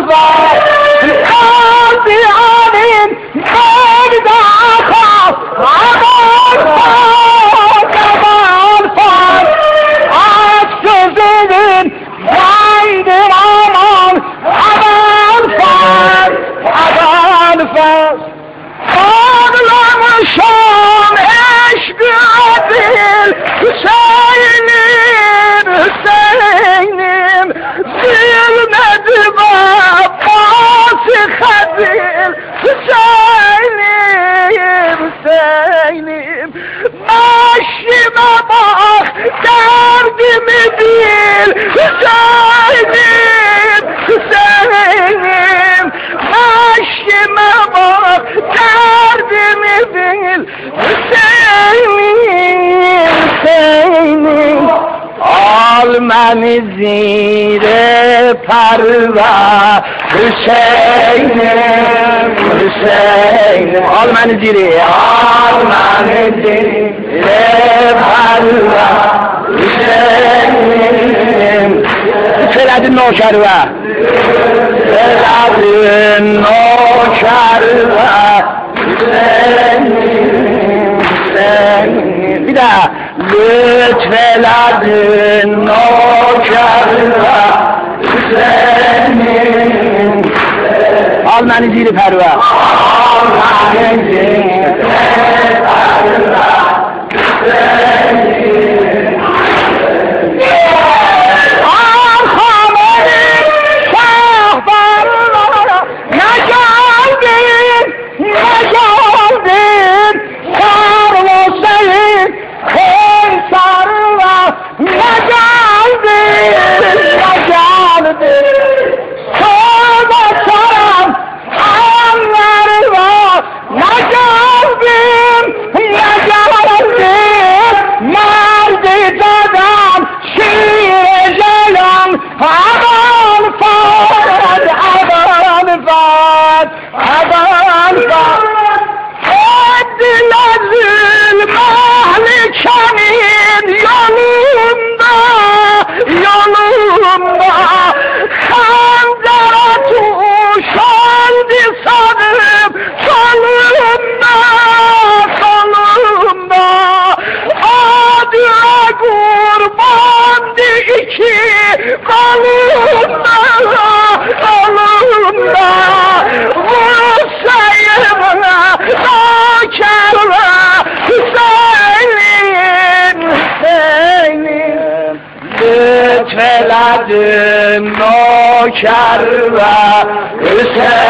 var. Kaziyanın merdaka aman far. Aç sözünün yaydır aman far. Ağlamışam eşkı adil Hüseyin'im Zilmedi babası kadil Hüseyin'im Meşrime bak derdimi bil Hüseyin'im Meşrime bak derdimi bil Hüseyin'im Al məni zire parva Hüseyin'im Al məni zire parva Hüseyin'im Söyledin o şerve Söyledin o şerve Hüseyin'im Bir daha Lütfeledin o şerve Hüseyin'im Al məni ziri pərvə Al məni ziri pərvə Hüseyin'im Arxamerim şahbarlara Ne geldin Sarılsayın Sarıla Ne geldin Söyle saran anlarla Ne geldin Merdi dadan şiir celan Aman fad Edilerin Mehlike'nin yolunda Kandara tuşandı sanıp solunda Adına kurbandı iki kolunda Vursayımına Nakerle Hüseyin'im Lütfeledin o kerve Hüseyin